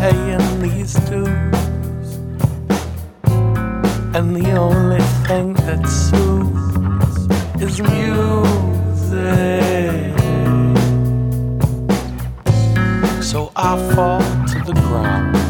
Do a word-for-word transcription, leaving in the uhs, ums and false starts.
paying these dues, and the only thing that soothes is music. So I fall to the ground